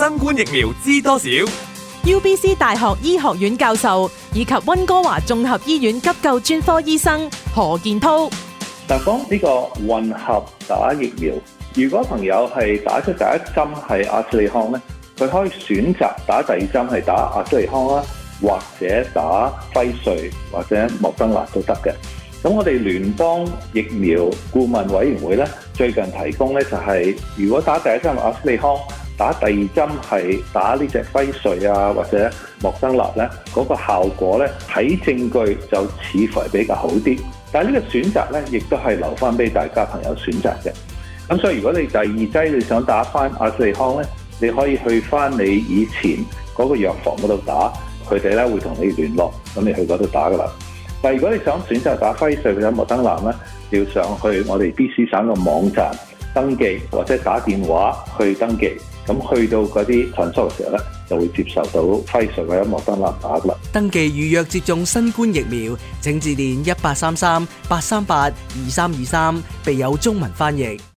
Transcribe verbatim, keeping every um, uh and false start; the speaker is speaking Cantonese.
新冠疫苗知多少？ U B C 大學醫學院教授以及溫哥華綜合醫院急救專科醫生何建滔。 嗱，講呢個混合打疫苗，如果朋友係打出第一針係阿斯利康咧，佢可以選擇打第二針係打阿斯利康啦，或者打輝瑞或者莫德納都得嘅。咁我哋聯邦疫苗顧問委員會咧，最近提供咧就係、是，如果打第一針係阿斯利康，打第二針係打呢隻輝瑞啊或者莫德納咧，嗰、那個效果咧睇證據就似乎係比較好啲。但係呢個選擇咧，亦都係留翻俾大家朋友選擇嘅。咁所以如果你第二劑你想打翻阿斯利康咧，你可以去翻你以前嗰個藥房嗰度打，佢哋咧會同你聯絡，咁你去嗰度打噶啦。但係如果你想選擇打輝瑞或者莫德納咧，你要上去我哋 B C 省嘅網站登記，或者打電話去登記。咁去到嗰啲診所嘅時候咧，就會接受到輝瑞或者莫德納打噶啦。 登記預約接種新冠疫苗，請致電一八三三八三八二三二三，備有中文翻譯。